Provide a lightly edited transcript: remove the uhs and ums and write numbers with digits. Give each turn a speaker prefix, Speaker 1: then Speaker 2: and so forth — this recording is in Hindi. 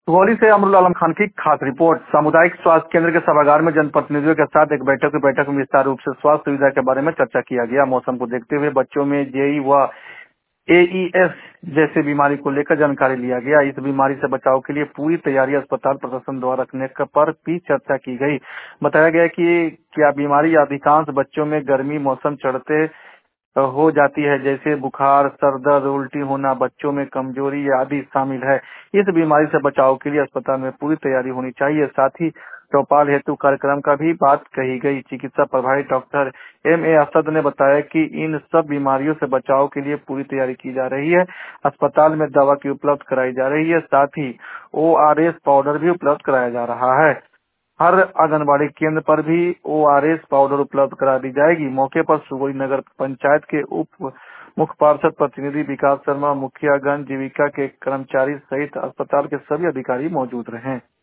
Speaker 1: सुगौली से अमरुल आलम खान की खास रिपोर्ट। सामुदायिक स्वास्थ्य केंद्र के सभागार में जनप्रतिनिधियों के साथ एक बैठक में विस्तार रूप से स्वास्थ्य सुविधा के बारे में चर्चा किया गया। मौसम को देखते हुए बच्चों में जेई व एईएस जैसे बीमारी को लेकर जानकारी लिया गया। इस बीमारी से बचाव के लिए पूरी तैयारी अस्पताल प्रशासन द्वारा रखने पर भी चर्चा की गई। बताया गया कि क्या बीमारी अधिकांश बच्चों में गर्मी मौसम चढ़ते हो जाती है, जैसे बुखार, सर दर्द, उल्टी होना, बच्चों में कमजोरी आदि शामिल है। इस बीमारी से बचाव के लिए अस्पताल में पूरी तैयारी होनी चाहिए। साथ ही चौपाल हेतु कार्यक्रम का भी बात कही गई। चिकित्सा प्रभारी डॉक्टर एम.ए. असद ने बताया कि इन सब बीमारियों से बचाव के लिए पूरी तैयारी की जा रही है। अस्पताल में दवा की उपलब्ध कराई जा रही है, साथ ही ओआरएस पाउडर भी उपलब्ध कराया जा रहा है। हर आंगनबाड़ी केंद्र पर भी ओआरएस पाउडर उपलब्ध करा दी जाएगी। मौके पर सुगौली नगर पंचायत के उप मुख्य पार्षद प्रतिनिधि विकास शर्मा, मुखियागण, जीविका के कर्मचारी सहित अस्पताल के सभी अधिकारी मौजूद रहे।